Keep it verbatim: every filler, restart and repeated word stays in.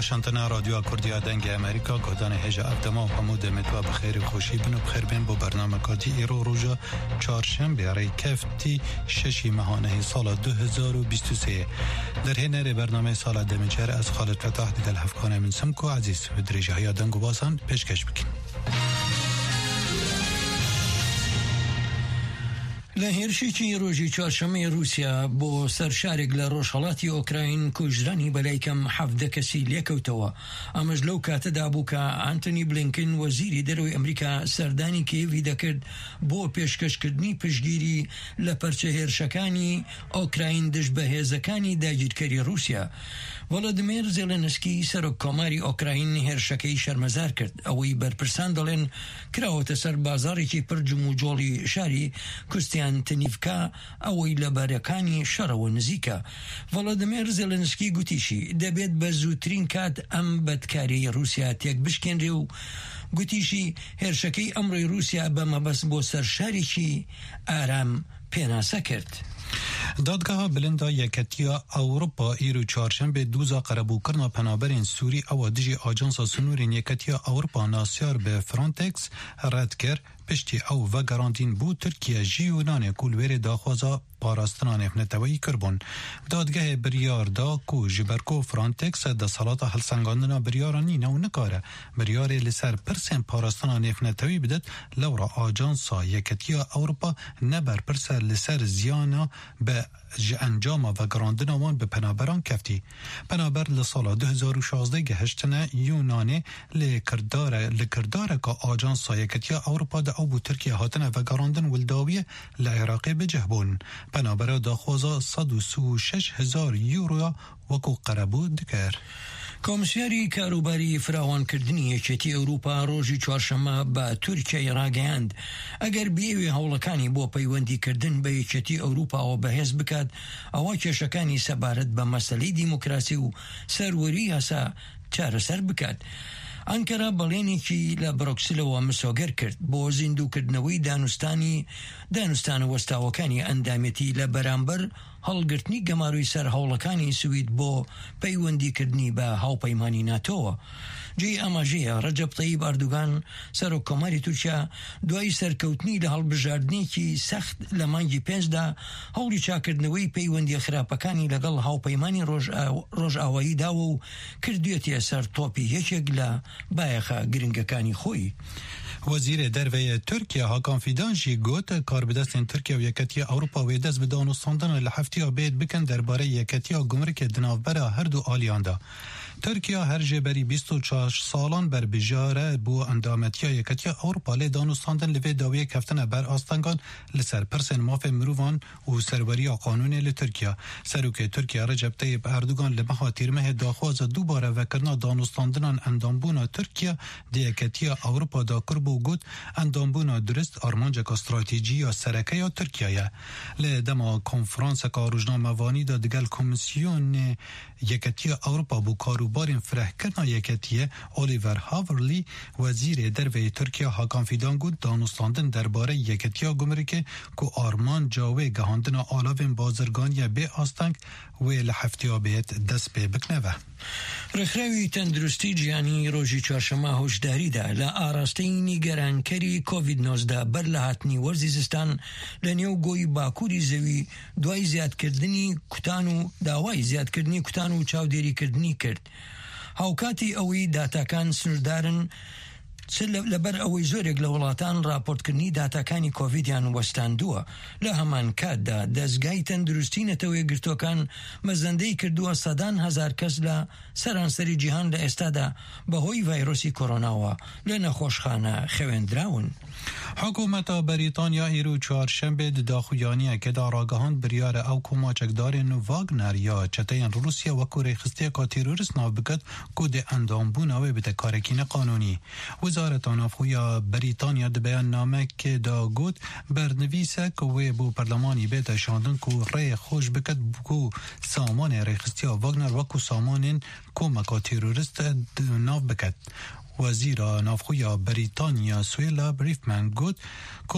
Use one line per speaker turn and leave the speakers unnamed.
نشانتنا رادیو کردیا دنگ امریکا گودان هجا اقدام و حمود متوا بخیر خوشی بنو بخیر بین با برنامه کاتی ایرو روژا چهارشنبه رای کفتی ششی ماهانه سال دو هزار و بیست و سه در هنر برنامه سال دمجر از خالد فتاح دیدل هفکانه من سمکو عزیز و دریجه های دنگو باسان پیشکش بکن.
لهرشی روزی چهارشنبه روسیا با سرشارێک لە ڕۆژهەڵاتی ئۆکراین کوژرانی بەلای کەم حەڤدە کەسی لێکەوتەوە. ئەمەش لەو کاتەدا بوو کە ئانتۆنی بلینکن وەزیری دەرەوەی ئەمریکا سەردانی کیێڤی دەکرد بۆ پێشکەشکردنی پشتگیری لە پەرچە هێرشەکانی ئۆکراین دژ بە هێزەکانی داگیرکەری رووسیا. ڤۆلۆدیمیر زێلێنسکی سەرۆک کۆماری ئۆکراین هێرشەکەی شەرمەزار کرد. ئەوەی بەرپرسان دەڵێن کراوەتە سەر بازاڕێکی پڕ جوم و جۆڵی شاری کوستیان تنیڤکا ئەوەی لە بەرەکانی شەڕەوە نزیکە. ڤۆلۆدیمیر زێلێنسکی گوتیشی دەبێت بە زووترین کات ئەم بەدکاری رووسیا تێک بشکێنرێ و گوتیشی هێرشەکەی ئەمڕۆی رووسیا بە مەبەست بۆ سەر شارێکی ئارام پێناسە کرد.
دادگاه بلندا یکتیا اوروپا ایرو چهارشنبه دوزا قربو کرنا پنابرین سوری او دجی آجانسا سنورین یکتیا اوروپا ناسیار به فرانتکس رد کر پشتی او و گراندین بو ترکیه جیونان کولویر داخوازا پاراستنان افنتوایی کربون. دادگاه بریار دا کو جبرکو فرانتکس دا سالاتا حلسنگاندنا بریارانی نو نکاره بریار لسر پرسن پاراستنان افنتوایی بدد لورا آجانسا یکتیا اوروپا نبر پرسر لسر زیانا به انجام و گراندنا وان به پنابران کفتی. پنابر لسالا دو هزار و شازده گهشتن یونان لکردار لکردار که آجانسا یکتیا اوروپا دا او بو ترکیه هاتن و گراندن ولداویه لعراقی بجهبون. پنابرا داخوازا صد و سی و شش هزار یورو وکو قربو دکر.
کۆمسیاری کاروباری فراوانکردنی یەکێتی ئەوروپا ڕۆژی چوارشەممە بە تورکیای ڕاگەیاند ئەگەر بێوێ هەوڵەکانی بۆ پەیوەندیکردن بە یەکێتی ئەوروپاوە بەهێز بکات ئەوە کێشەکانی سەبارەت بە مەسەلەی دیموکراسی و سەروەری هەسا چارەسەر بکات. ئەنکەرا بەڵێنێکی لە بڕۆکسلەوە مسۆگەر کرد بۆ زیندووکردنەوەی دانوستانی دانوستانە وەستاوەکانی ئەندامەتی لە بەرامبەر هەڵگرتنی گەماروی سەر هەوڵەکانی سوید بۆ پەیوەندیکردنی بە هاوپەیمانی ناتۆوە. جێی ئەماژەیە ڕەجەب تەیب ئەردوغان سەرۆک کۆماری تورکیا دوای سەرکەوتنی لە هەڵبژاردنێکی سەخت لە مانگی پێنجدا هەوڵی چاکردنەوەی پەیوەندی خراپەکانی لەگەڵ هاوپەیمانی ڕۆژئاوایی داوە و کردوێتە سەر تۆپی یەکێک لە بایەخە گرنگەکانی خۆی.
وزیر دروی ترکیه هاکان فیدان جی گوت کار بدستین ترکیه و یکتیا اوروپا و دست به دانستاندن لحفتی آبید بکن درباره یکتیا گمرک دنافبره هر دو آلیانده. ترکیه هر جبری بیست و چهار سالان بر بجاره بو اندامتیا یکتیا اوروپا لی دانستاندن لوی داوی کفتن بر آستانگان لسر پرسن ماف مروان و سروری قانون لترکیه. سروک ترکیه رجب طیب اردوغان لمها تیرمه داخواز دوباره وکرنا دانستاندنان اندامبونا ترکیه دی یکتیا اوروپا دا کربو گوت اندامبونا درست آرمانجک استراتیجی یا سرکه یا ترکیه. لدما کنفرانس کا روزنامه وانی دا دگل کمیسیون یکتیا اوروپا بو کارو بارین فرهکرنا یکتیه اولیور هاورلی وزیر دروی ترکیه هاکان فیدان گود دانستاندن درباره یکتیا گمرکه که آرمان جاوه گهاندن آلاوین بازرگانی به آستنگ و لحفتیا بهت دست به بکنوه.
ڕێکخراوی تەندروستی جیهانی ڕۆژی چوارشەممە هۆشداریدا لە ئاراستەی نیگەرانکەری کۆڤید نۆزدە بەر لە هاتنی وەرزی زستان لە نێو گۆی باکووری زەوی دوای زیادکردنی کوتان و داوای زیادکردنی کوتان و چاودێریکردنی کرد. هاوکاتی ئەوەی داتاکان سنووردارن لەبەر ئەوەی زۆرێک لە وڵاتان راپۆرتکردنی داتاکانی کۆڤیدیان وەستاندووە. لە هەمان کاتدا دەستگای تەندروستی نەتەوەی گرتوەکان مەزەندەی کردووە سەدان هەزار کەس لە سەرانسەری جیهان لە ئێستادا بەهۆی ڤایرۆسی کۆرۆناوە لە نەخۆشخانە خەوێندراون.
حکومت بریتانیا ایرو چهارشنبه داخویانی که در آگاهان بریار او کماچکدار واگنر یا چتین روسیه و کوره خسته که تروریست ناو بکد کود اندامبون او به کارکین قانونی. وزارت نافخوی بریتانیا ده بیان نامه که دا گود برنویسه که وی بو پرلمانی بیت شاندن که ری خوش بکد بو سامان ریخستی واگنر و که سامان کمک تروریست ناو بکد. وزیر نافخوی بریتانیا سویلا بریفمن گود